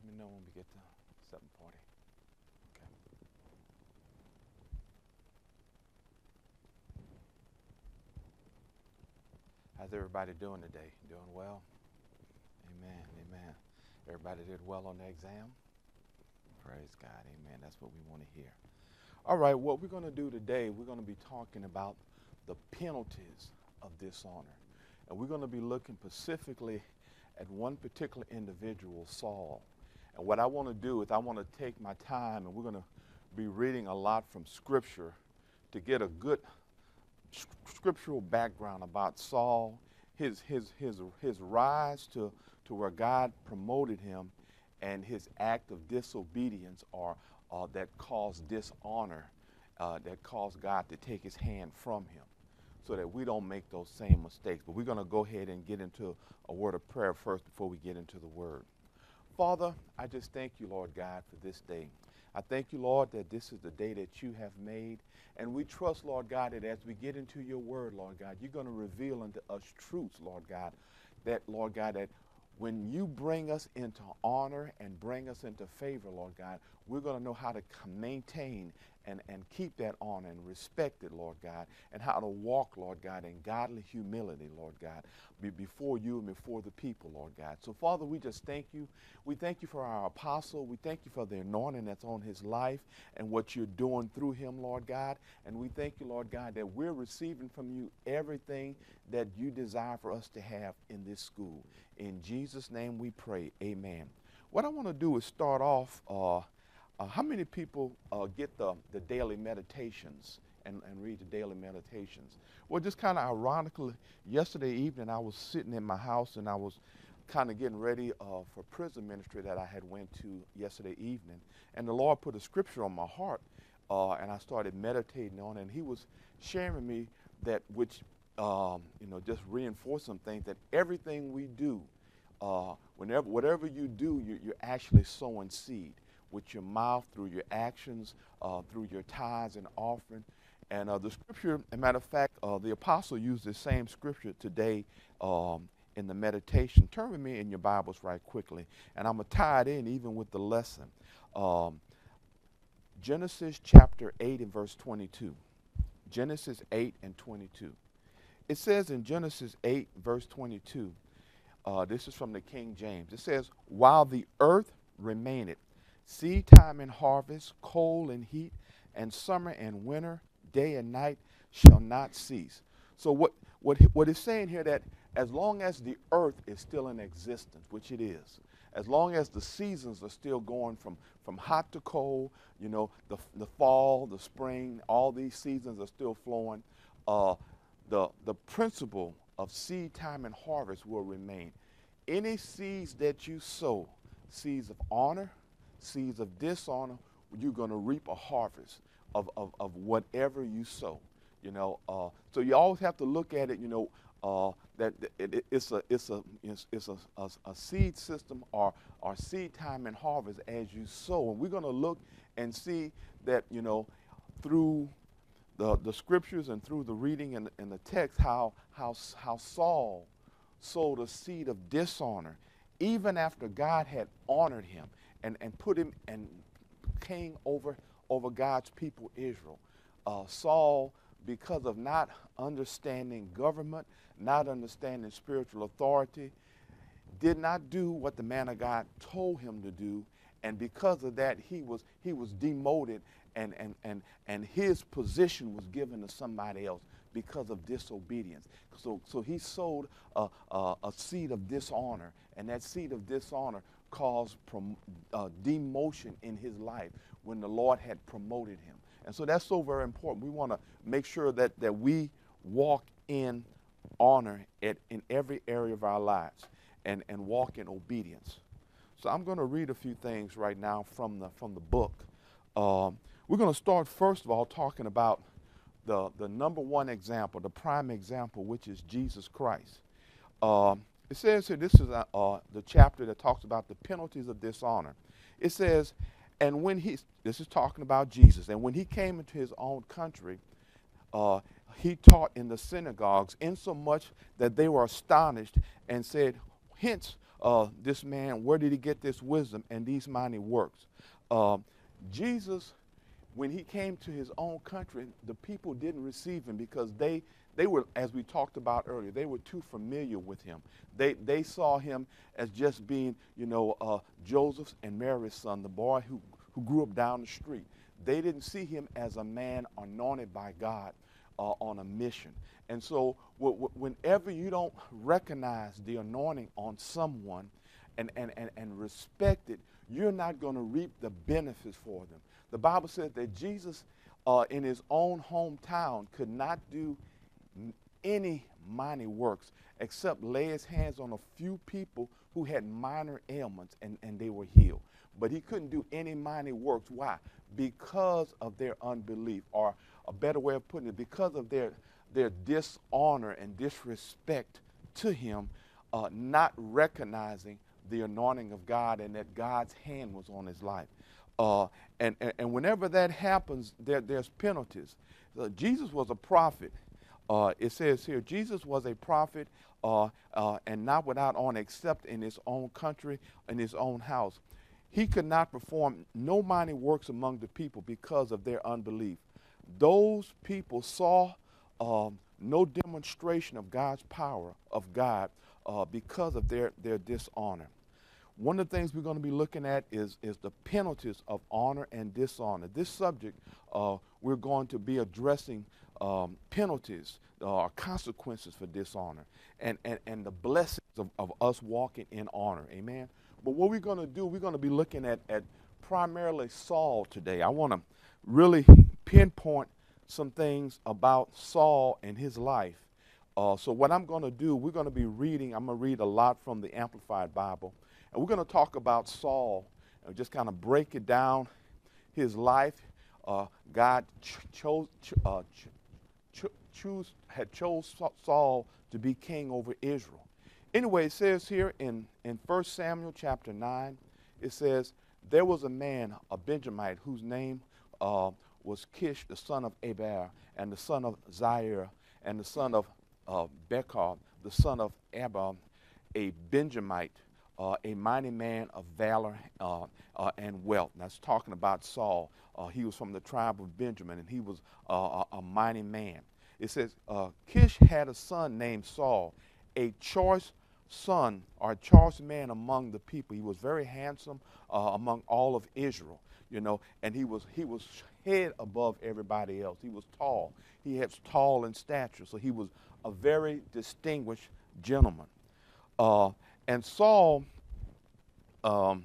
me know when we get to 7:40. Okay. How's everybody doing today? Doing well? Amen. Amen. Everybody did well on the exam? Praise God. Amen. That's what we want to hear. All right. What we're going to do today, we're going to be talking about the penalties of dishonor. And we're going to be looking specifically at one particular individual, Saul. And what I want to do is I want to take my time, and we're going to be reading a lot from Scripture to get a good scriptural background about Saul, his rise to where God promoted him, and his act of disobedience or that caused dishonor, that caused God to take his hand from him, so that we don't make those same mistakes. But we're going to go ahead and get into a word of prayer first before we get into the word. Father, I just thank you, Lord God, for this day. I thank you, Lord, that this is the day that you have made. And we trust, Lord God, that as we get into your word, Lord God, you're going to reveal unto us truths, Lord God, that when you bring us into honor and bring us into favor, Lord God, we're going to know how to maintain and keep that honor and respect it, Lord God, and how to walk, Lord God, in godly humility, Lord God, before you and before the people, Lord God. So, Father, we just thank you. We thank you for our apostle. We thank you for the anointing that's on his life and what you're doing through him, Lord God. And we thank you, Lord God, that we're receiving from you everything that you desire for us to have in this school. In Jesus' name we pray, amen. What I want to do is start off, how many people get the daily meditations and read the daily meditations? Well, just kind of ironically, yesterday evening I was sitting in my house and I was kind of getting ready for prison ministry that I had went to yesterday evening. And the Lord put a scripture on my heart, and I started meditating on it. And he was sharing with me that which, just reinforce some things, that everything we do, whatever you do, you're actually sowing seed with your mouth, through your actions, through your tithes and offering. And the scripture, as a matter of fact, the apostle used the same scripture today in the meditation. Turn with me in your Bibles right quickly, and I'm going to tie it in even with the lesson. Genesis chapter 8 and verse 22. Genesis 8 and 22. It says in Genesis 8 verse 22, this is from the King James. It says, while the earth remaineth, seed time and harvest, cold and heat, and summer and winter, day and night shall not cease. So what it's saying here, that as long as the earth is still in existence, which it is, as long as the seasons are still going from hot to cold, the fall, the spring, all these seasons are still flowing, the principle of seed time and harvest will remain. Any seeds that you sow, seeds of honor, seeds of dishonor, you're going to reap a harvest of whatever you sow. So you always have to look at it. That it's a seed system or seed time and harvest as you sow, and we're going to look and see that through the scriptures and through the reading and the text how Saul sowed a seed of dishonor even after God had honored him and put him and king over God's people Israel. Saul, because of not understanding government, not understanding spiritual authority, did not do what the man of God told him to do, and because of that he was demoted and his position was given to somebody else because of disobedience. So he sowed a seed of dishonor, and that seed of dishonor caused demotion in his life when the Lord had promoted him. And so that's so very important. We want to make sure that we walk in honor in every area of our lives and walk in obedience. So I'm going to read a few things right now from the book. We're going to start first of all talking about the number one example, the prime example, which is Jesus Christ. It says here, this is the chapter that talks about the penalties of dishonor. It says, and when this is talking about Jesus, and when he came into his own country, he taught in the synagogues, insomuch that they were astonished and said, hence, this man, where did he get this wisdom and these mighty works? Jesus, when he came to his own country, the people didn't receive him because they were, as we talked about earlier, they were too familiar with him. They saw him as just being, Joseph's and Mary's son, the boy who grew up down the street. They didn't see him as a man anointed by God on a mission. And so whenever you don't recognize the anointing on someone and respect it, you're not going to reap the benefits for them. The Bible says that Jesus in his own hometown could not do any mighty works except lay his hands on a few people who had minor ailments and they were healed. But he couldn't do any mighty works. Why? Because of their unbelief, or a better way of putting it, because of their dishonor and disrespect to him, not recognizing the anointing of God and that God's hand was on his life. And whenever that happens, there's penalties. Jesus was a prophet. It says here, Jesus was a prophet and not without honor except in his own country, in his own house. He could not perform no mighty works among the people because of their unbelief. Those people saw no demonstration of God's power, of God, because of their dishonor. One of the things we're going to be looking at is the penalties of honor and dishonor. This subject, we're going to be addressing penalties or consequences for dishonor and the blessings of us walking in honor. Amen. But what we're going to do, we're going to be looking at primarily Saul today. I want to really pinpoint some things about Saul and his life. So what I'm going to do, we're going to be reading, I'm going to read a lot from the Amplified Bible. And we're going to talk about Saul and just kind of break it down, his life. God had chose Saul to be king over Israel. Anyway, it says here in 1 Samuel chapter 9, it says, there was a man, a Benjamite, whose name was Kish, the son of Eber, and the son of Zair, and the son of Bechar, the son of Abba, a Benjamite, a mighty man of valor and wealth. And that's talking about Saul. He was from the tribe of Benjamin, and he was a mighty man. It says, Kish had a son named Saul, a choice son or a choice man among the people. He was very handsome among all of Israel, and he was head above everybody else. He was tall. He was tall in stature, so he was a very distinguished gentleman. And Saul, let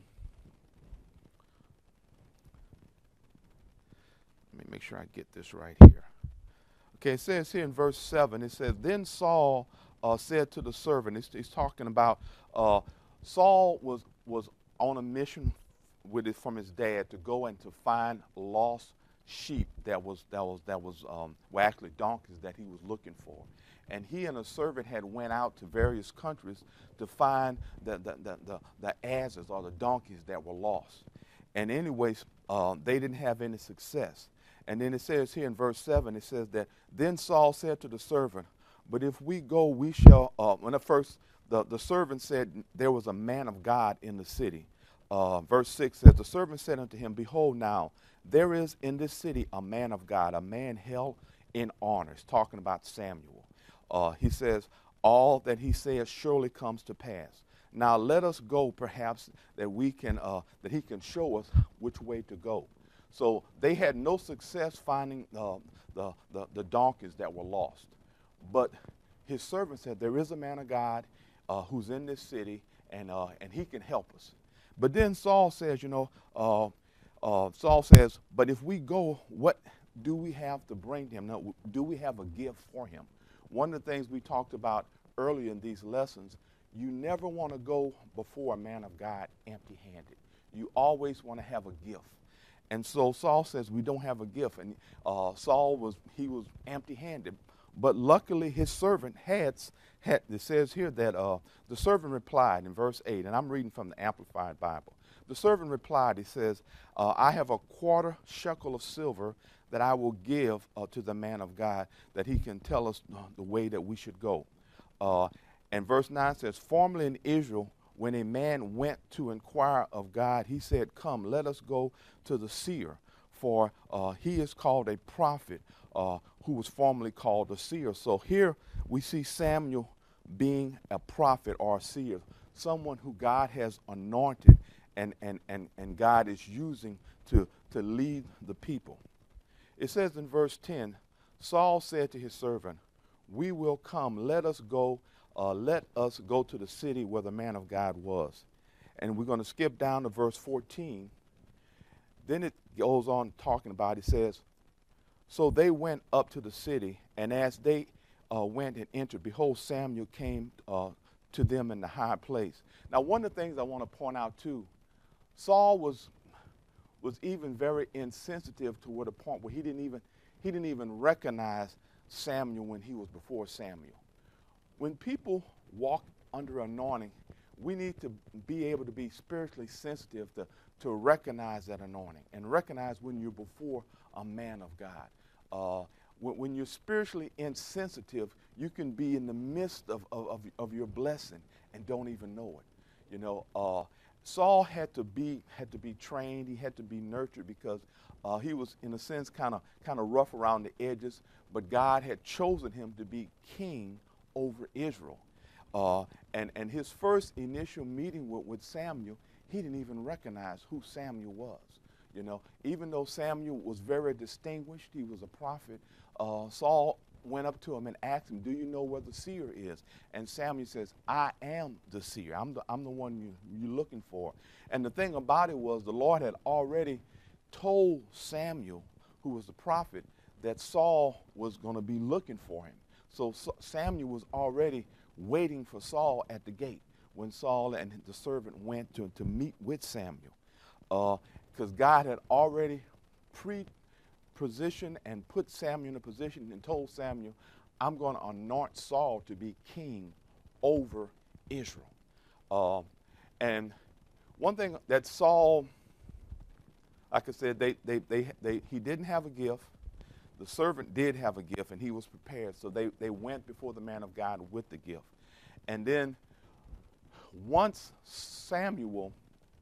me make sure I get this right here. Okay, it says here in verse 7, it says, then Saul said to the servant, he's talking about Saul was on a mission from his dad to go and to find lost sheep that was actually donkeys that he was looking for. And he and a servant had went out to various countries to find the asses or the donkeys that were lost. And anyways, they didn't have any success. And then it says here in verse 7, it says that, then Saul said to the servant, but if we go, we shall, when at first the servant said there was a man of God in the city. Verse 6 says, the servant said unto him, behold now, there is in this city a man of God, a man held in honor. It's talking about Samuel. He says, all that he says surely comes to pass. Now let us go, perhaps, that we can, that he can show us which way to go. So they had no success finding the donkeys that were lost. But his servant said, there is a man of God who's in this city, and he can help us. But then Saul says, Saul says, but if we go, what do we have to bring to him? Now, do we have a gift for him? One of the things we talked about earlier in these lessons, you never want to go before a man of God empty-handed. You always want to have a gift. And so Saul says, we don't have a gift. And Saul was empty-handed. But luckily his servant had, it says here that the servant replied in verse 8, and I'm reading from the Amplified Bible. The servant replied, he says, I have a quarter shekel of silver that I will give to the man of God, that he can tell us the way that we should go. And verse 9 says, formerly in Israel when a man went to inquire of God, he said, "Come, let us go to the seer, for he is called a prophet, who was formerly called a seer." So here we see Samuel being a prophet or a seer, someone who God has anointed and God is using to lead the people. It says in verse 10, Saul said to his servant, "We will come, let us go to the city where the man of God was." And we're going to skip down to verse 14. Then it goes on talking about, it says, "So they went up to the city, and as they went and entered, behold, Samuel came to them in the high place." Now, one of the things I want to point out too, Saul was even very insensitive to the point where he didn't even recognize Samuel when he was before Samuel. When people walk under anointing, we need to be able to be spiritually sensitive to recognize that anointing and recognize when you're before a man of God. When you're spiritually insensitive, you can be in the midst of your blessing and don't even know it. You know, Saul had to be trained. He had to be nurtured because he was, in a sense, kind of rough around the edges. But God had chosen him to be king over Israel. And his first initial meeting with Samuel, he didn't even recognize who Samuel was. You know, even though Samuel was very distinguished, he was a prophet. Saul went up to him and asked him, "Do you know where the seer is?" And Samuel says, "I am the seer. I'm the one you're looking for." And the thing about it was, the Lord had already told Samuel, who was the prophet, that Saul was going to be looking for him. So Samuel was already waiting for Saul at the gate when Saul and the servant went to meet with Samuel, because God had already position and put Samuel in a position and told Samuel, "I'm going to anoint Saul to be king over Israel." And one thing that Saul, like I said, he didn't have a gift. The servant did have a gift, and he was prepared. So they went before the man of God with the gift. And then once Samuel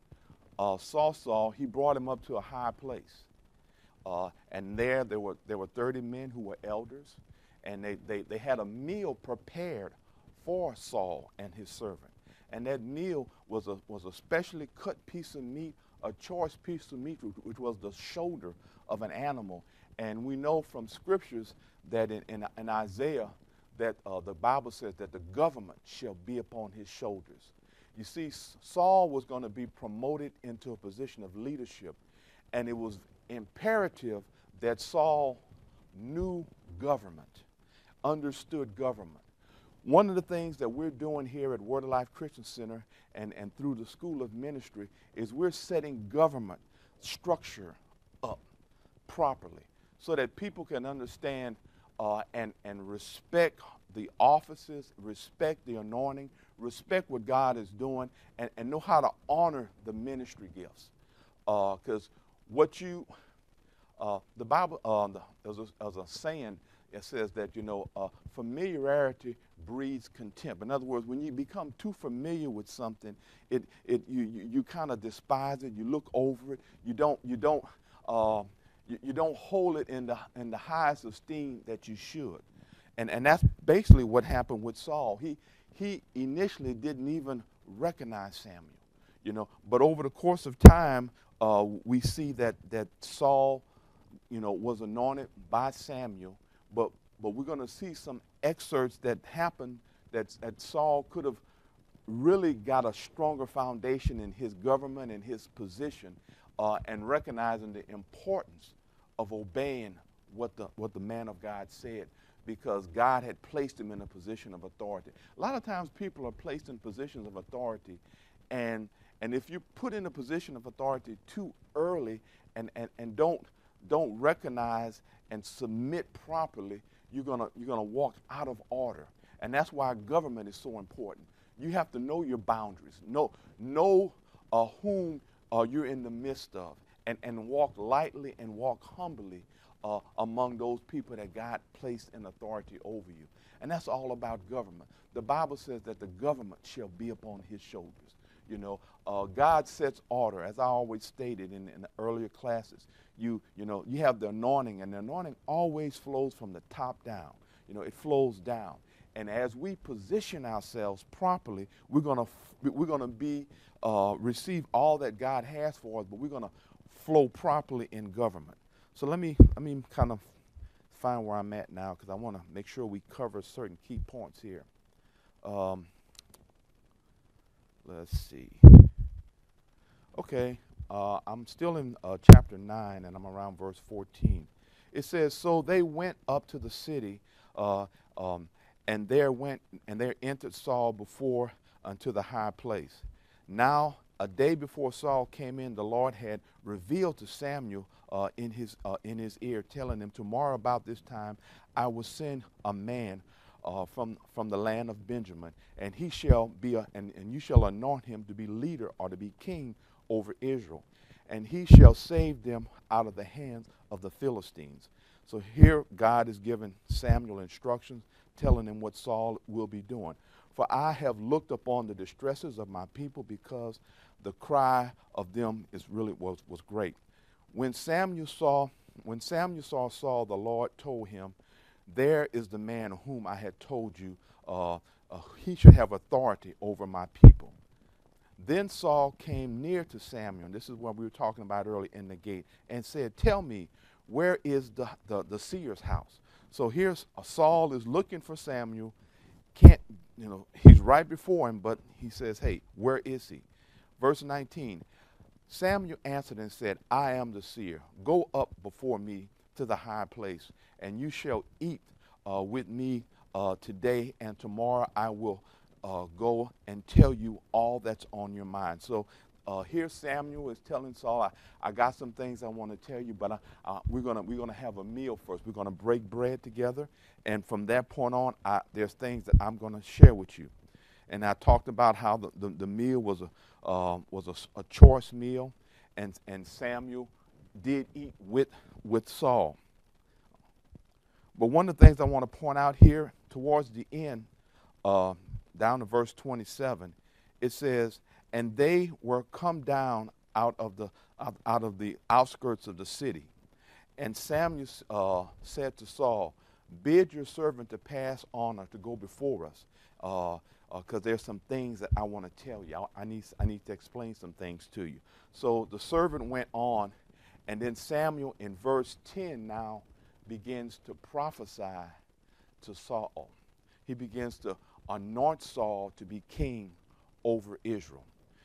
saw Saul, he brought him up to a high place. And there were 30 men who were elders, and they had a meal prepared for Saul and his servant. And that meal was a specially cut piece of meat, a choice piece of meat, which was the shoulder of an animal. And we know from scriptures that in Isaiah that the Bible says that the government shall be upon his shoulders. You see, Saul was going to be promoted into a position of leadership, and it was imperative that Saul knew government, understood government. One of the things that we're doing here at Word of Life Christian Center and through the School of Ministry is we're setting government structure up properly so that people can understand and respect the offices, respect the anointing, respect what God is doing, and know how to honor the ministry gifts. Because what you, the Bible, there's a saying, it says that, familiarity breeds contempt. In other words, when you become too familiar with something, you kind of despise it. You look over it. You don't hold it in the highest esteem that you should. And that's basically what happened with Saul. He initially didn't even recognize Samuel, but over the course of time, we see that Saul, was anointed by Samuel, but we're going to see some excerpts that happened that Saul could have really got a stronger foundation in his government and his position, and recognizing the importance of obeying what the man of God said, because God had placed him in a position of authority. A lot of times people are placed in positions of authority, and if you're put in a position of authority too early and don't recognize and submit properly, you're gonna walk out of order. And that's why government is so important. You have to know your boundaries, know whom you're in the midst of, and walk lightly and walk humbly among those people that God placed in authority over you. And that's all about government. The Bible says that the government shall be upon his shoulders. God sets order, as I always stated in the earlier classes. You have the anointing, and the anointing always flows from the top down. It flows down. And as we position ourselves properly, we're gonna be receive all that God has for us, but we're gonna flow properly in government. So let me kind of find where I'm at now, because I want to make sure we cover certain key points here. Let's see. Okay, I'm still in chapter 9, and I'm around verse 14. It says, "So they went up to the city, and there entered Saul before unto the high place. Now, a day before Saul came in, the Lord had revealed to Samuel in his ear, telling him, Tomorrow about this time I will send a man from the land of Benjamin, and he shall be and you shall anoint him to be leader or to be king over Israel, and he shall save them out of the hands of the Philistines." So here God is giving Samuel instructions, telling him what Saul will be doing. "For I have looked upon the distresses of my people, because the cry of them was great. When Samuel saw Saul, the Lord told him, There is the man whom I had told you, he should have authority over my people. Then Saul came near to Samuel," and this is what we were talking about earlier in the gate, "and said, Tell me, where is the seer's house?" So here's Saul is looking for Samuel. He's right before him, but he says, "Hey, where is he?" Verse 19, "Samuel answered and said, I am the seer. Go up before me to the high place, and you shall eat with me today, and tomorrow I will go and tell you all that's on your mind." So here Samuel is telling Saul, I got some things I want to tell you, but we're gonna have a meal first. We're gonna break bread together, and from that point on, there's things that I'm gonna share with you. And I talked about how the meal was a choice meal, and Samuel did eat with Saul. But one of the things I want to point out here towards the end, down to verse 27, it says, "And they were come down out of the outskirts of the city. And Samuel said to Saul, Bid your servant to pass on or to go before us, because there's some things that I want to tell you. I need to explain some things to you." So the servant went on, and then Samuel in verse 10 now begins to prophesy to Saul. He begins to anoint Saul to be king over Israel.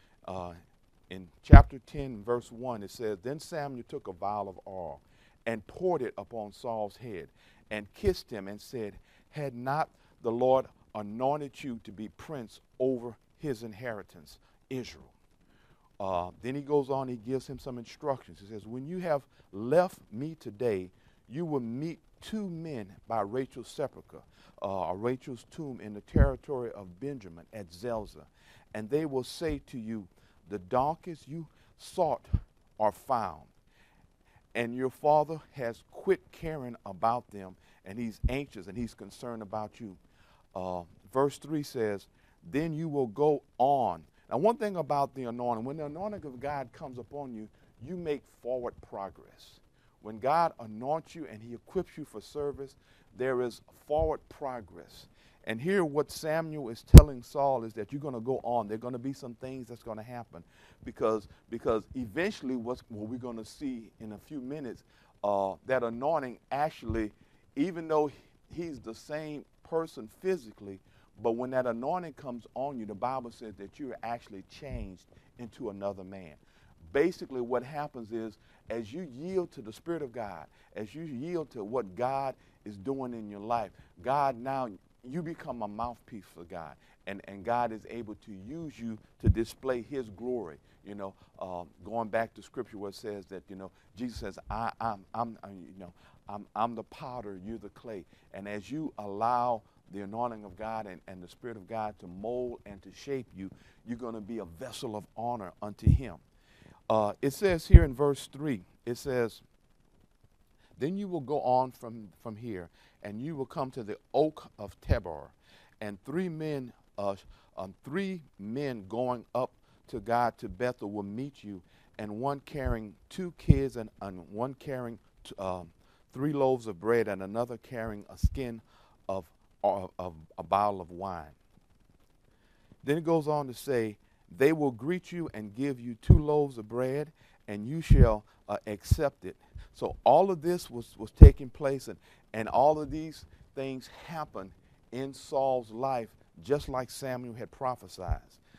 In chapter 10, verse 1, it says, "Then Samuel took a vial of oil and poured it upon Saul's head and kissed him and said, Had not the Lord anointed you to be prince over his inheritance, Israel?" Then he goes on, he gives him some instructions. He says, "When you have left me today, you will meet two men by Rachel's sepulchre, Rachel's tomb in the territory of Benjamin at Zelzah. And they will say to you, The donkeys you sought are found, and your father has quit caring about them, and he's anxious and he's concerned about you." Verse 3 says, "Then you will go on." Now, one thing about the anointing, when the anointing of God comes upon you, you make forward progress. When God anoints you and he equips you for service, there is forward progress. And here what Samuel is telling Saul is that you're going to go on. There are going to be some things that's going to happen, because eventually what we're going to see in a few minutes, that anointing actually, even though he's the same person physically, but when that anointing comes on you, the Bible says that you're actually changed into another man. Basically what happens is, as you yield to the Spirit of God, as you yield to what God is doing in your life, God now, you become a mouthpiece for God, and God is able to use you to display his glory. Going back to scripture where it says that, Jesus says, I'm the potter, you're the clay. And as you allow the anointing of God and the Spirit of God to mold and to shape you, you're going to be a vessel of honor unto him. It says here in verse 3, it says, "Then you will go on from here, and you will come to the oak of Tabor, and three men going up to God to Bethel will meet you, and one carrying 2 kids and one carrying 3 loaves of bread, and another carrying a skin of a bottle of wine. Then it goes on to say, they will greet you and give you 2 loaves of bread, and you shall accept it. So all of this was taking place, and all of these things happened in Saul's life, just like Samuel had prophesied.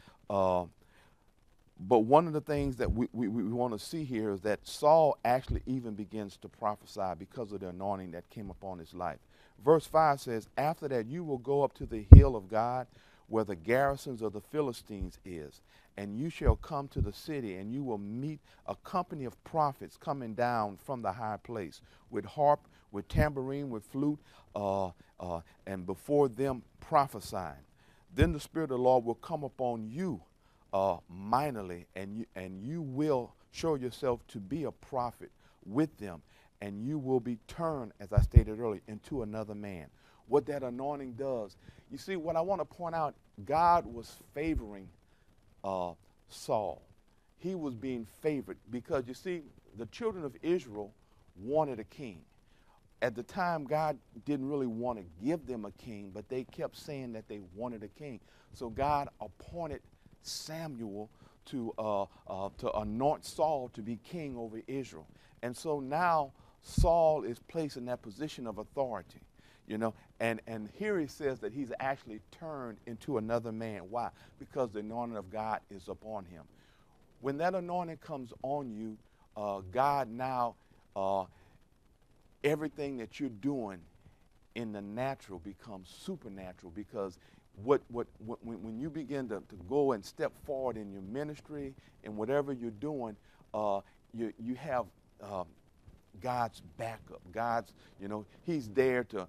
But one of the things that we want to see here is that Saul actually even begins to prophesy because of the anointing that came upon his life. Verse 5 says, after that you will go up to the hill of God, where the garrisons of the Philistines is, and you shall come to the city, and you will meet a company of prophets coming down from the high place, with harp, with tambourine, with flute, and before them prophesying. Then the Spirit of the Lord will come upon you mightily, and you will show yourself to be a prophet with them, and you will be turned, as I stated earlier, into another man. What that anointing does. You see, what I want to point out, God was favoring Saul. He was being favored because, you see, the children of Israel wanted a king. At the time, God didn't really want to give them a king, but they kept saying that they wanted a king. So God appointed Samuel to anoint Saul to be king over Israel. And so now Saul is placed in that position of authority. You know, and here he says that he's actually turned into another man. Why? Because the anointing of God is upon him. When that anointing comes on you, God now, everything that you're doing in the natural becomes supernatural, because when you begin to go and step forward in your ministry and whatever you're doing, you have God's backup. God's, He's there to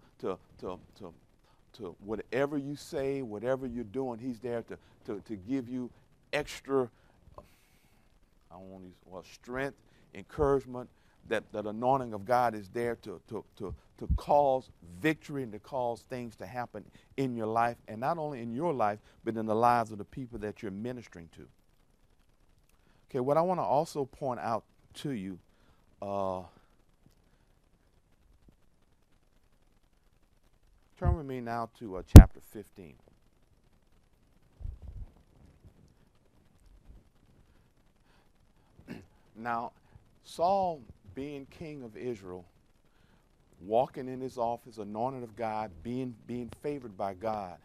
whatever you say, whatever you're doing, He's there to give you extra, strength, encouragement. That anointing of God is there to cause victory and to cause things to happen in your life, and not only in your life, but in the lives of the people that you're ministering to. Okay, what I want to also point out to you, turn with me now to chapter 15. Now, Saul, being king of Israel, walking in his office, anointed of God, being favored by God,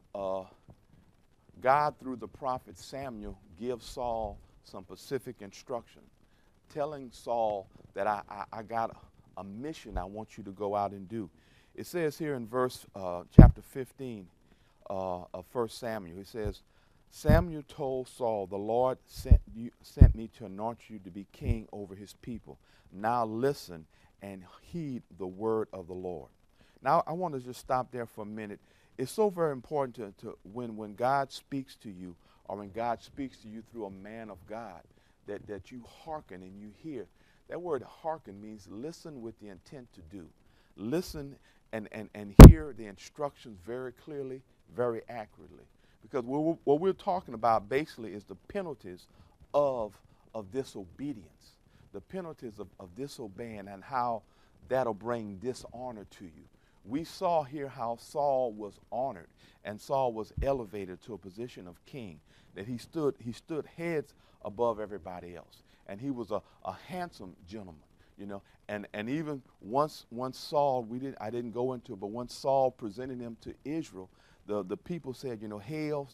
God, through the prophet Samuel, gives Saul some specific instruction, telling Saul that I got a mission I want you to go out and do. It says here in chapter 15 of 1 Samuel, it says, Samuel told Saul, the Lord sent me to anoint you to be king over his people. Now listen and heed the word of the Lord. Now I want to just stop there for a minute. It's so very important to when God speaks to you, or when God speaks to you through a man of God, that you hearken and you hear. That word hearken means listen with the intent to do. Listen and hear the instructions very clearly, very accurately. Because what we're talking about basically is the penalties of disobedience, the penalties of disobeying, and how that'll bring dishonor to you. We saw here how Saul was honored, and Saul was elevated to a position of king, that he stood heads above everybody else, and he was a handsome gentleman, and even once Saul, I didn't go into it, but once Saul presented him to Israel, the people said, hail,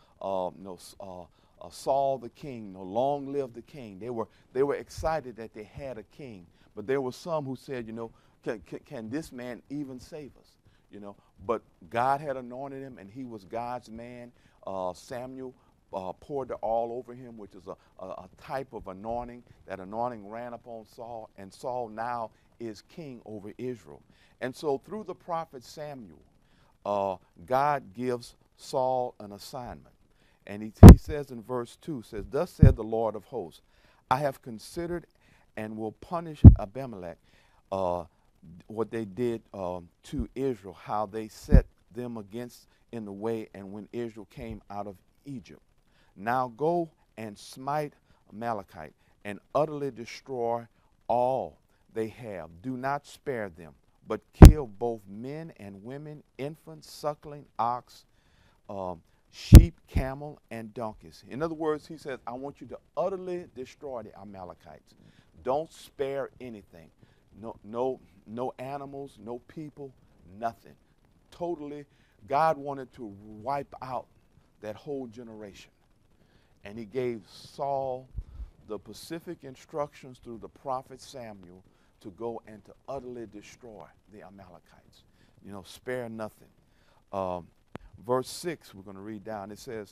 Saul the king, long live the king. They were excited that they had a king, but there were some who said, can this man even save us? But God had anointed him, and he was God's man. Samuel poured the oil over him, which is a type of anointing. That anointing ran upon Saul, and Saul now is king over Israel. And so through the prophet Samuel, God gives Saul an assignment. And he says in verse 2, says, thus said the Lord of hosts, I have considered and will punish Abimelech, what they did to Israel, how they set them against in the way, and when Israel came out of Egypt. Now go and smite Amalekite and utterly destroy all they have. Do not spare them, but kill both men and women, infants, suckling, ox, um, sheep, camel, and donkeys. In other words, he says, I want you to utterly destroy the Amalekites. Don't spare anything. No animals, no people, nothing. Totally, God wanted to wipe out that whole generation. And he gave Saul the specific instructions through the prophet Samuel to go and to utterly destroy the Amalekites. Spare nothing. Verse 6, we're going to read down. It says,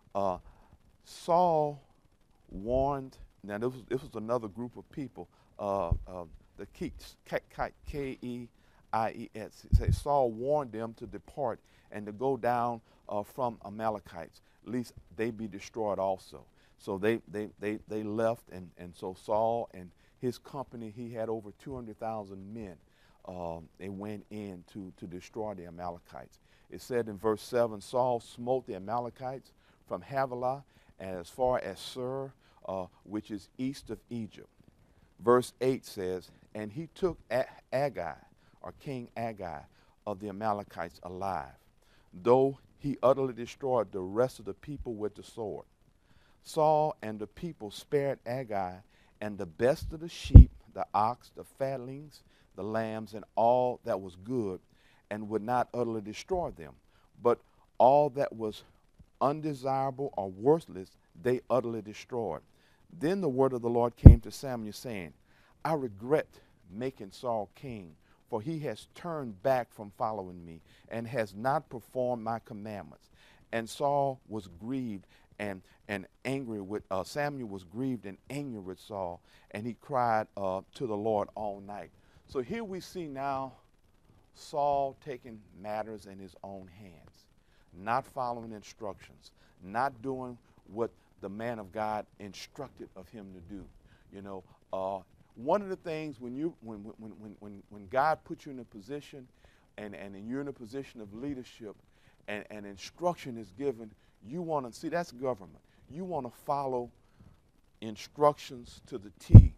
Saul warned, now this was another group of people, the Keits, Keies. It says, Saul warned them to depart and to go down from Amalekites, lest they be destroyed also. So they left, and so Saul and his company, he had over 200,000 men. They went in to destroy the Amalekites. It said in verse 7, Saul smote the Amalekites from Havilah as far as Sur, which is east of Egypt. Verse 8 says, and he took Agag, or King Agag, of the Amalekites alive, though he utterly destroyed the rest of the people with the sword. Saul and the people spared Agag and the best of the sheep, the ox, the fatlings, the lambs, and all that was good, and would not utterly destroy them. But all that was undesirable or worthless, they utterly destroyed. Then the word of the Lord came to Samuel, saying, I regret making Saul king, for he has turned back from following me, and has not performed my commandments. And Saul was grieved and angry with, Samuel was grieved and angry with Saul, and he cried to the Lord all night. So here we see now Saul taking matters in his own hands, not following instructions, not doing what the man of God instructed of him to do. One of the things when God puts you in a position and you're in a position of leadership and instruction is given, you want to see, that's government. You want to follow instructions to the T,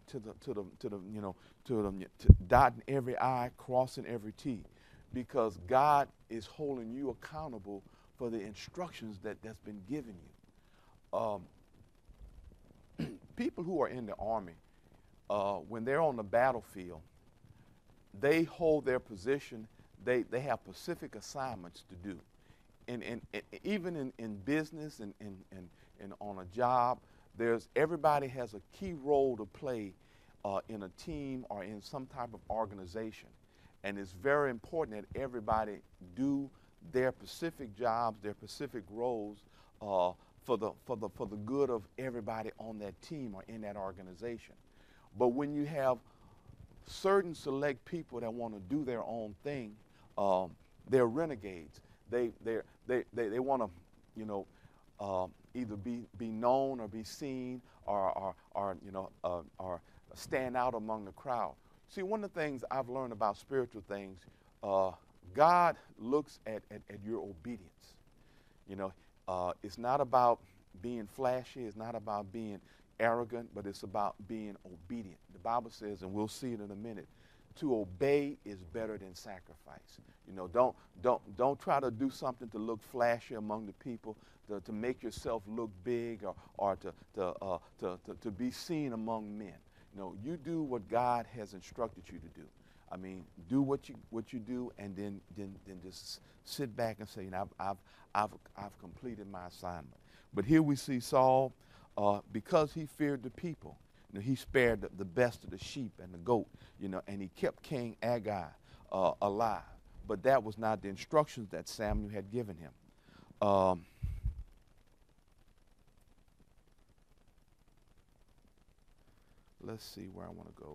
to dotting every I, crossing every T, because God is holding you accountable for the instructions that's been given you. People who are in the Army, when they're on the battlefield, they hold their position. They have specific assignments to do. And even in business and on a job, everybody has a key role to play in a team or in some type of organization. And it's very important that everybody do their specific jobs, their specific roles for the good of everybody on that team or in that organization. But when you have certain select people that want to do their own thing, they're renegades. They want to, either be known or be seen or stand out among the crowd. See, one of the things I've learned about spiritual things, God looks at your obedience. It's not about being flashy. It's not about being arrogant, but it's about being obedient. The Bible says, and we'll see it in a minute, to obey is better than sacrifice. Don't try to do something to look flashy among the people, to make yourself look big or to be seen among men. You do what God has instructed you to do. I mean, do what you do, and then just sit back and say, I've completed my assignment. But here we see Saul, because he feared the people, he spared the best of the sheep and the goat, and he kept King Agag alive. But that was not the instructions that Samuel had given him. Let's see where I want to go.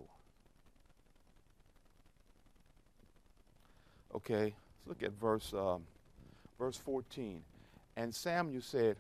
Okay, let's look at verse 14. And Samuel said,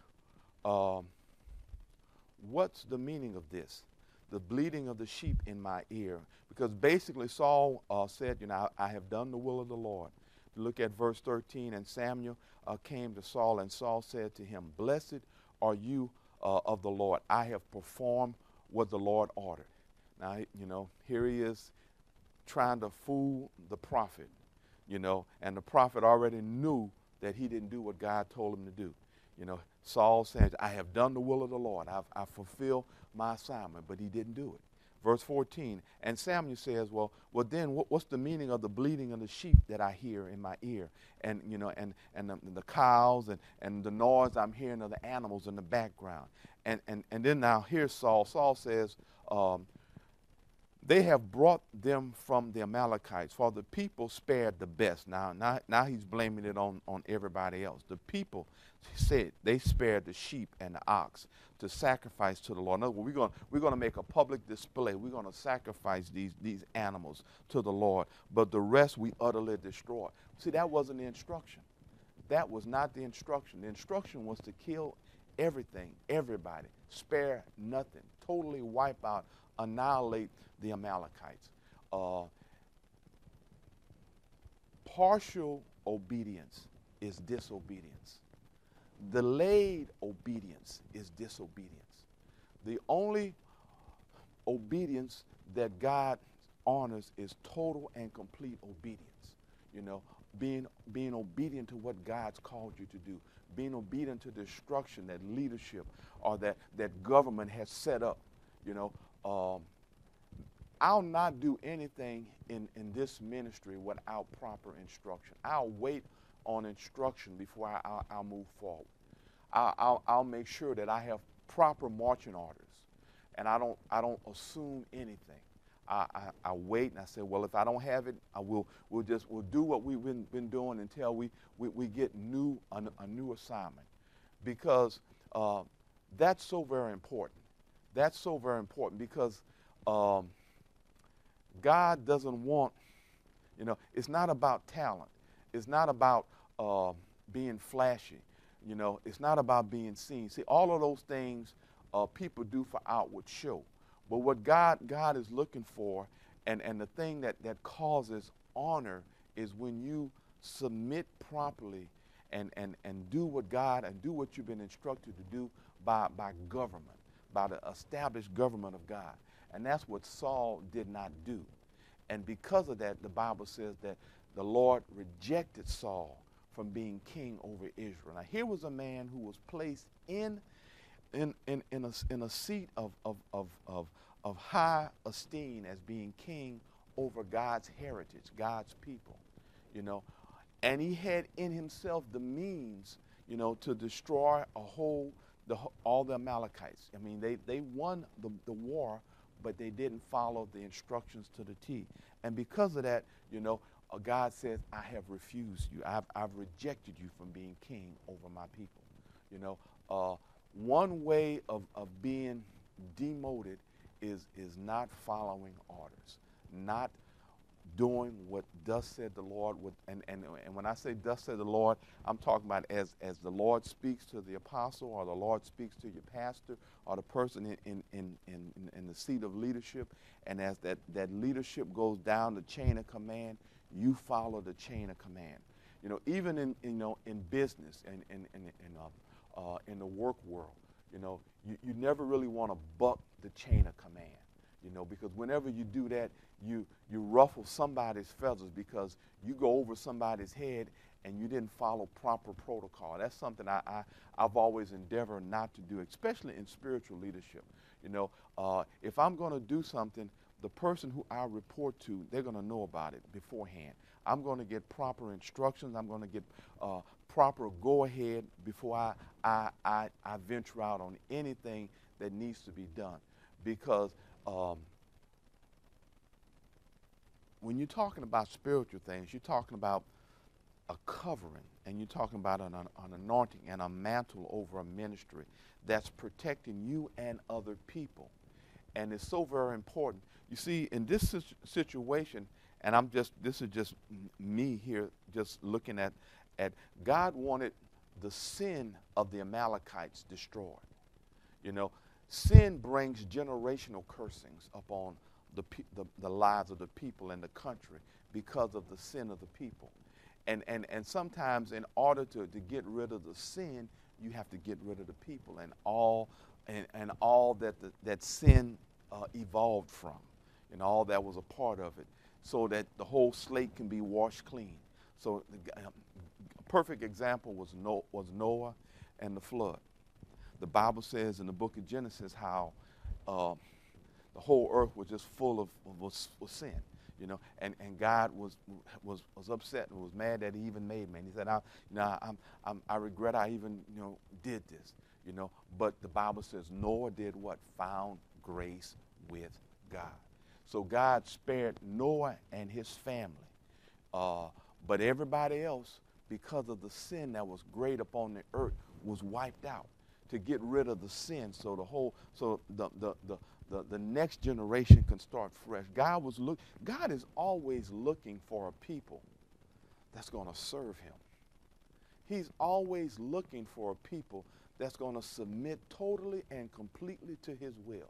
what's the meaning of this? The bleating of the sheep in my ear. Because basically Saul said, I have done the will of the Lord. Look at verse 13. And Samuel came to Saul, and Saul said to him, blessed are you of the Lord. I have performed what the Lord ordered. Now, here he is trying to fool the prophet, and the prophet already knew that he didn't do what God told him to do. Saul says, I have done the will of the Lord. I've fulfilled my assignment, but he didn't do it. Verse 14, and Samuel says, well then what's the meaning of the bleating of the sheep that I hear in my ear? And, and the cows and the noise I'm hearing of the animals in the background. And then now here's Saul. Saul says, they have brought them from the Amalekites, for the people spared the best. Now he's blaming it on everybody else. The people said they spared the sheep and the ox to sacrifice to the Lord. In other words, we're going to make a public display. We're going to sacrifice these animals to the Lord, but the rest we utterly destroyed. See, that wasn't the instruction. That was not the instruction. The instruction was to kill everything, everybody, spare nothing, totally wipe out, annihilate the Amalekites. Partial obedience is disobedience. Delayed obedience is disobedience. The only obedience that God honors is total and complete obedience. Being obedient to what God's called you to do, being obedient to the instruction that leadership or that government has set up. I'll not do anything in this ministry without proper instruction. I'll wait on instruction before I'll move forward. I'll make sure that I have proper marching orders, and I don't assume anything. I wait and I say, well, if I don't have it, we'll do what we've been doing until we get a new assignment, because that's so very important. That's so very important because God doesn't want, it's not about talent. It's not about being flashy. It's not about being seen. See, all of those things people do for outward show. But what God is looking for, and the thing that causes honor, is when you submit properly and do what God and do what you've been instructed to do by government, by the established government of God. And that's what Saul did not do. And because of that, the Bible says that the Lord rejected Saul from being king over Israel. Now, here was a man who was placed in a seat of high esteem as being king over God's heritage, God's people, and he had in himself the means, to destroy all the Amalekites. I mean, they won the war, but they didn't follow the instructions to the T. And because of that, God says, I have refused you. I've rejected you from being king over my people. One way of being demoted is not following orders, not doing what thus said the Lord would. And when I say thus said the Lord, I'm talking about as the Lord speaks to the apostle, or the Lord speaks to your pastor, or the person in the seat of leadership, and as that leadership goes down the chain of command, you follow the chain of command. Even in business and in the work world, you never really want to buck the chain of command, because whenever you do that, you ruffle somebody's feathers, because you go over somebody's head and you didn't follow proper protocol. That's something I've always endeavored not to do, especially in spiritual leadership. If I'm going to do something, the person who I report to, they're going to know about it beforehand. I'm going to get proper instructions. I'm going to get proper go-ahead before I venture out on anything that needs to be done. Because when you're talking about spiritual things, you're talking about a covering, and you're talking about an anointing and a mantle over a ministry that's protecting you and other people. And it's so very important. You see, in this situation, and this is just me here just looking at God wanted the sin of the Amalekites destroyed. Sin brings generational cursings upon the lives of the people and the country because of the sin of the people. And sometimes in order to get rid of the sin, you have to get rid of the people and all and all that that sin evolved from, and all that was a part of it, so that the whole slate can be washed clean. So a perfect example was Noah and the flood. The Bible says in the book of Genesis how the whole earth was just full of sin, you know, and God was upset and was mad that He even made man. He said, I regret I even did this, you know. But the Bible says Noah did what? Found grace with God. So God spared Noah and his family, but everybody else, because of the sin that was great upon the earth, was wiped out to get rid of the sin. So the next generation can start fresh. God is always looking for a people that's going to serve Him. He's always looking for a people that's going to submit totally and completely to His will.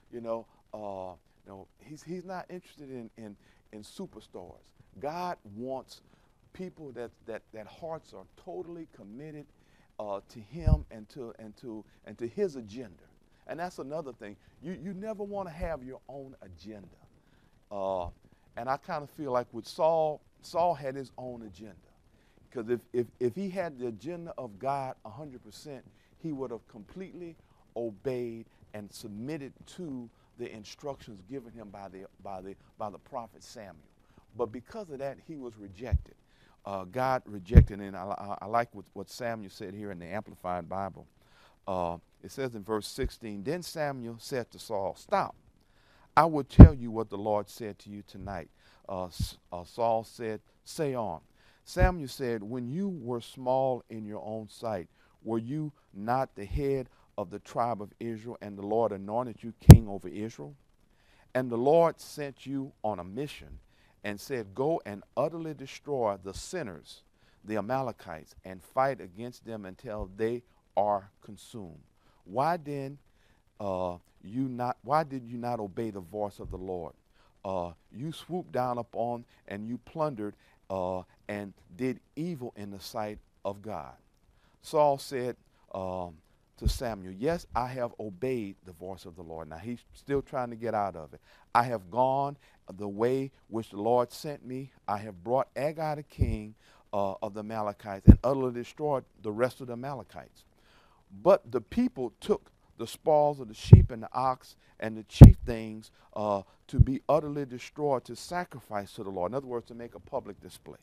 He's not interested in superstars. God wants people that hearts are totally committed to Him and to His agenda. And that's another thing. You never want to have your own agenda. And I kind of feel like with Saul had his own agenda. Because if he had the agenda of God 100%, he would have completely obeyed and submitted to the instructions given him by the prophet Samuel. But because of that, he was rejected. God rejected, and I like what Samuel said here in the Amplified Bible. It says in verse 16, then Samuel said to Saul, stop. I will tell you what the Lord said to you tonight. Saul said, say on. Samuel said, when you were small in your own sight, were you not the head of the tribe of Israel, and the Lord anointed you king over Israel? And the Lord sent you on a mission and said, go and utterly destroy the sinners, the Amalekites, and fight against them until they are consumed. Why then why did you not obey the voice of the Lord? You swooped down upon and you plundered and did evil in the sight of God. Saul said to Samuel, yes, I have obeyed the voice of the Lord. Now he's still trying to get out of it. I have gone the way which the Lord sent me. I have brought Agag the king of the Amalekites and utterly destroyed the rest of the Amalekites. But the people took the spoils of the sheep and the ox and the chief things to be utterly destroyed, to sacrifice to the Lord. In other words, to make a public display,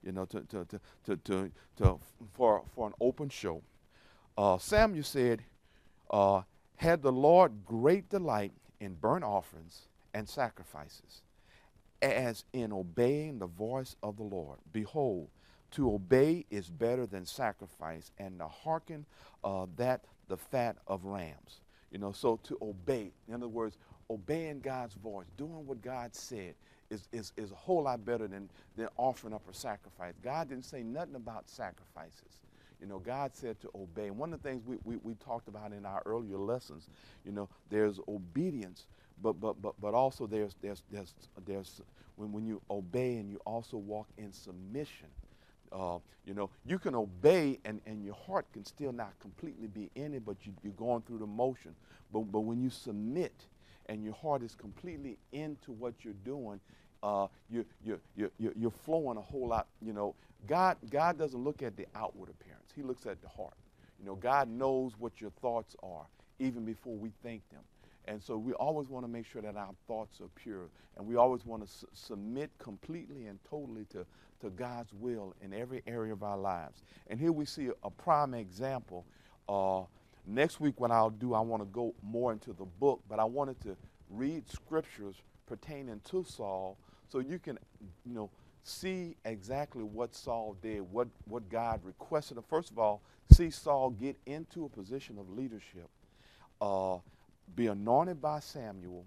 for an open show. Samuel said, had the Lord great delight in burnt offerings and sacrifices, as in obeying the voice of the Lord. Behold, to obey is better than sacrifice, and to hearken that the fat of rams. So to obey, in other words, obeying God's voice, doing what God said is a whole lot better than offering up a sacrifice. God didn't say nothing about sacrifices. God said to obey. And one of the things we talked about in our earlier lessons, there's obedience, but also there's when you obey and you also walk in submission. You can obey and your heart can still not completely be in it, but you're going through the motion. But when you submit and your heart is completely into what you're doing, you're flowing a whole lot. God doesn't look at the outward appearance. He looks at the heart. God knows what your thoughts are even before we think them. And so we always want to make sure that our thoughts are pure. And we always want to submit completely and totally to God's will in every area of our lives. And here we see a prime example. Next week what I'll do, I want to go more into the book, but I wanted to read scriptures pertaining to Saul so you can, see exactly what Saul did, what God requested. First of all, see Saul get into a position of leadership, be anointed by Samuel.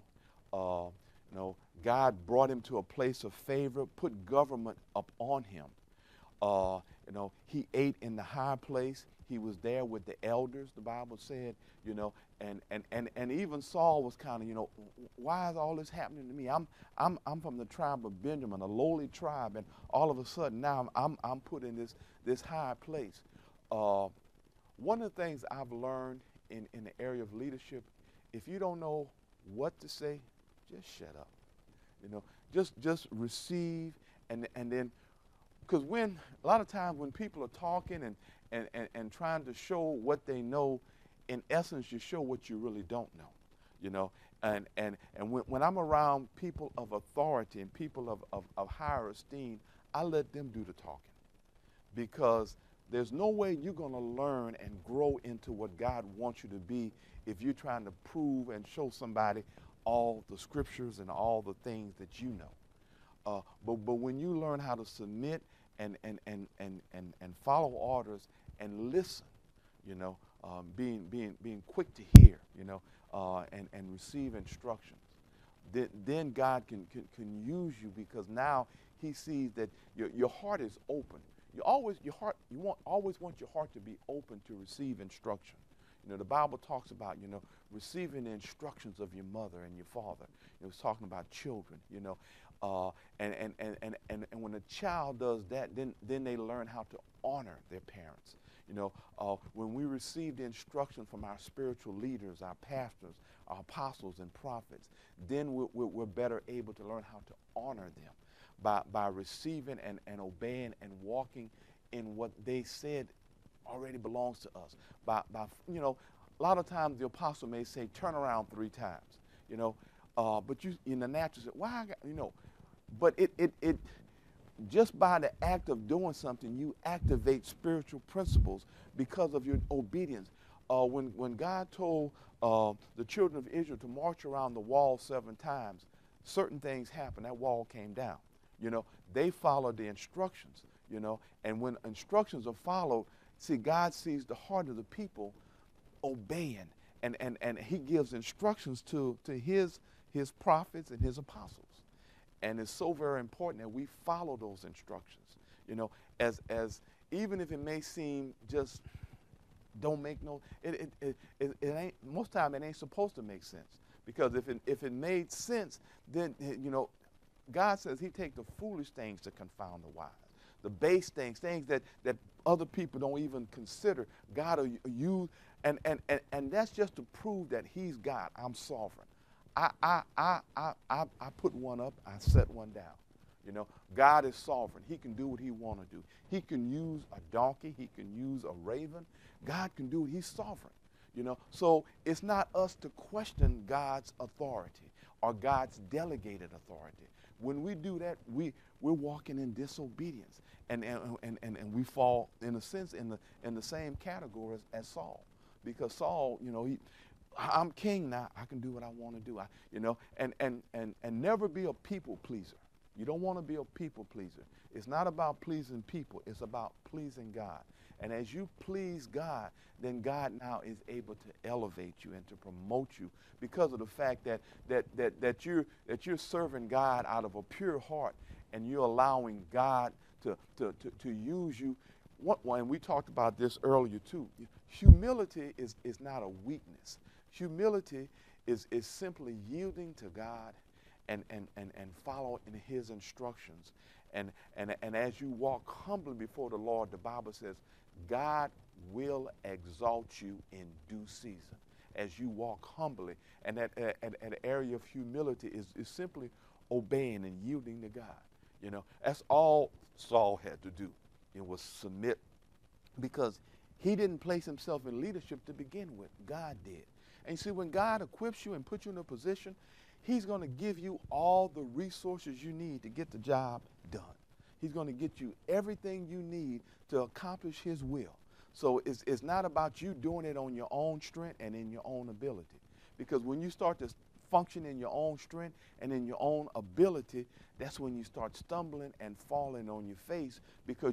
God brought him to a place of favor, put government up on him. He ate in the high place. He was there with the elders, the Bible said, and even Saul was kind of, why is all this happening to me? I'm from the tribe of Benjamin, a lowly tribe, and all of a sudden now I'm put in this high place. One of the things I've learned in the area of leadership, if you don't know what to say, just shut up. You know, just receive, and then, because when a lot of times when people are talking and trying to show what they know, in essence, you show what you really don't know. You know, and when I'm around people of authority and people of higher esteem, I let them do the talking, because there's no way you're going to learn and grow into what God wants you to be if you're trying to prove and show somebody all the scriptures and all the things that you know. But when you learn how to submit and follow orders and listen, you know, being quick to hear, you know, and receive instructions, then God can use you, because now He sees that your heart is open. Always want your heart to be open to receive instruction. You know, the Bible talks about, you know, receiving the instructions of your mother and your father. It was talking about children, you know, and when a child does that, then they learn how to honor their parents. You know, when we receive the instruction from our spiritual leaders, our pastors, our apostles and prophets, then we're better able to learn how to honor them by receiving and obeying and walking in what they said already belongs to us. By you know, a lot of times the apostle may say, turn around 3 times, you know, but you in the natural say, why, you know, but it just by the act of doing something, you activate spiritual principles because of your obedience. When God told the children of Israel to march around the wall 7 times, certain things happened. That wall came down. You know, they followed the instructions, you know, and when instructions are followed, see, God sees the heart of the people obeying, and He gives instructions to his prophets and His apostles. And it's so very important that we follow those instructions, you know, as even if it may seem just don't make no, it ain't, most time it ain't supposed to make sense, because if it made sense, then, you know, God says He take the foolish things to confound the wise, the base things that other people don't even consider. God will use, and that's just to prove that He's God. I'm sovereign. I put one up, I set one down. You know, God is sovereign. He can do what He want to do. He can use a donkey. He can use a raven. God can do it. He's sovereign. You know, so it's not us to question God's authority or God's delegated authority. When we do that, we're walking in disobedience, and we fall, in a sense, in the same category as Saul, because Saul, you know, I'm king now. I can do what I want to do. You know, and never be a people pleaser. You don't want to be a people pleaser. It's not about pleasing people. It's about pleasing God. And as you please God, then God now is able to elevate you and to promote you, because of the fact that you're serving God out of a pure heart, and you're allowing God to use you. And we talked about this earlier too. Humility is not a weakness. Humility is simply yielding to God and following His instructions. And as you walk humbly before the Lord, the Bible says, God will exalt you in due season as you walk humbly. And that an area of humility is simply obeying and yielding to God. You know, that's all Saul had to do. It was submit, because he didn't place himself in leadership to begin with. God did. And you see, when God equips you and puts you in a position, He's going to give you all the resources you need to get the job done. He's going to get you everything you need to accomplish His will. So it's not about you doing it on your own strength and in your own ability. Because when you start to function in your own strength and in your own ability, that's when you start stumbling and falling on your face, because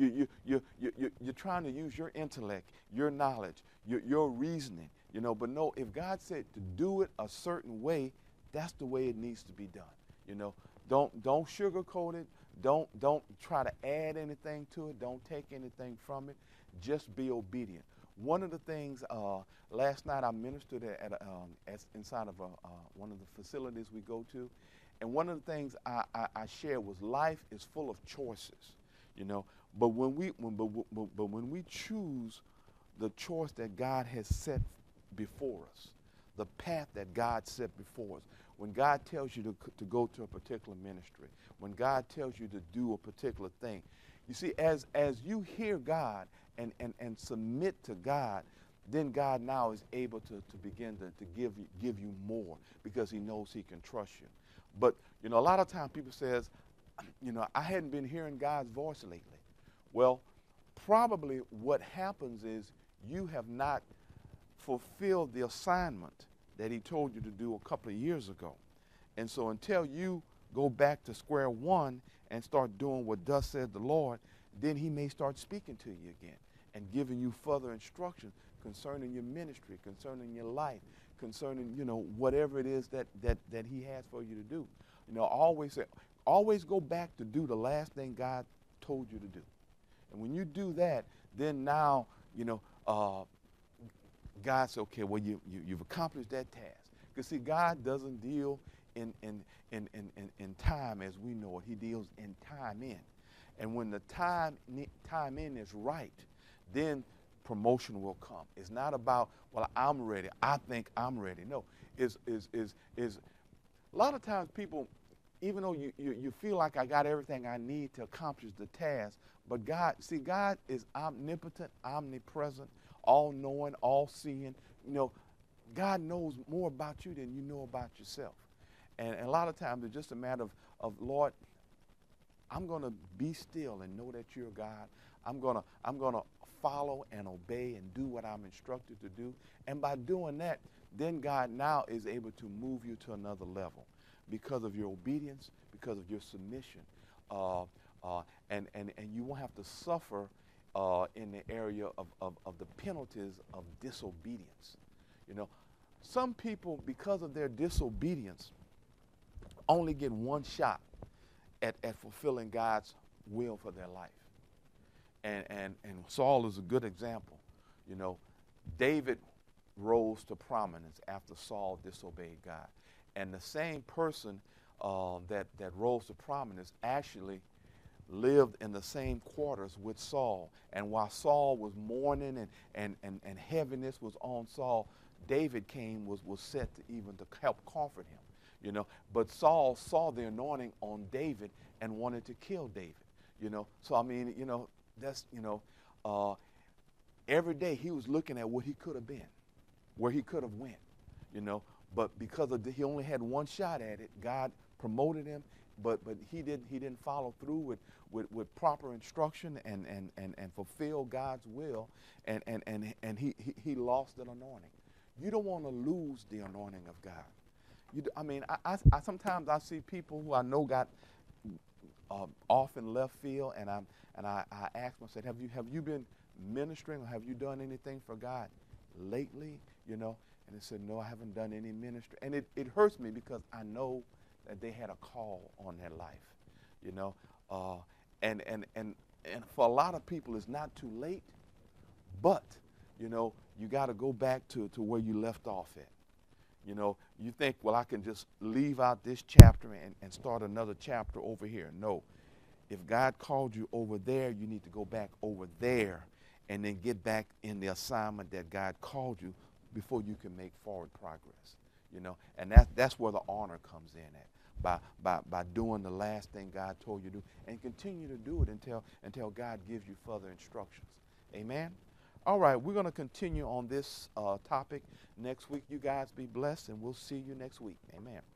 you're trying to use your intellect, your knowledge, your reasoning, you know. But no, if God said to do it a certain way, that's the way it needs to be done. You know, don't sugarcoat it. Don't try to add anything to it. Don't take anything from it. Just be obedient. One of the things, last night I ministered inside of one of the facilities we go to, and one of the things I shared was life is full of choices, you know. But when we choose the choice that God has set before us, the path that God set before us. When God tells you to go to a particular ministry, when God tells you to do a particular thing, you see, as you hear God and submit to God, then God now is able to begin to give you more because he knows he can trust you. But, a lot of times people says, I hadn't been hearing God's voice lately. Well, probably what happens is you have not fulfilled the assignment that he told you to do a couple of years ago. And so until you go back to square one and start doing what thus said the Lord, then he may start speaking to you again and giving you further instruction concerning your ministry, concerning your life, concerning, whatever it is that he has for you to do. Always go back to do the last thing God told you to do. And when you do that, then now, God said, okay, well, you've accomplished that task. Because, see, God doesn't deal in time as we know it. He deals in time in. And when the time in is right, then promotion will come. It's not about, well, I'm ready. I think I'm ready. No, is a lot of times people, even though you feel like I got everything I need to accomplish the task, but God is omnipotent, omnipresent, all-knowing, all-seeing. God knows more about you than you know about yourself. And a lot of times it's just a matter of Lord, I'm going to be still and know that you're God. I'm going to follow and obey and do what I'm instructed to do. And by doing that, then God now is able to move you to another level because of your obedience, because of your submission. And you won't have to suffer in the area of the penalties of disobedience. Some people, because of their disobedience, only get one shot at fulfilling God's will for their life. And Saul is a good example. David rose to prominence after Saul disobeyed God. And the same person that rose to prominence actually lived in the same quarters with Saul. And while Saul was mourning and heaviness was on Saul, David came, was set to even to help comfort him. But Saul saw the anointing on David and wanted to kill David. So I mean, that's, every day he was looking at what he could have been, where he could have went, but because he only had one shot at it, God promoted him, but he didn't follow through with proper instruction and fulfill God's will, and he lost that anointing. You don't want to lose the anointing of God. I sometimes I see people who I know got off in left field, and I ask myself, have you been ministering or have you done anything for God lately? And they said, no, I haven't done any ministry. And it hurts me because I know that they had a call on their life, and for a lot of people it's not too late, but you got to go back to where you left off at. You think, well, I can just leave out this chapter and start another chapter over here. No. If God called you over there, you need to go back over there and then get back in the assignment that God called you before you can make forward progress. And that's where the honor comes in at, by doing the last thing God told you to do, and continue to do it until God gives you further instructions. Amen? All right, we're going to continue on this topic next week. You guys be blessed, and we'll see you next week. Amen.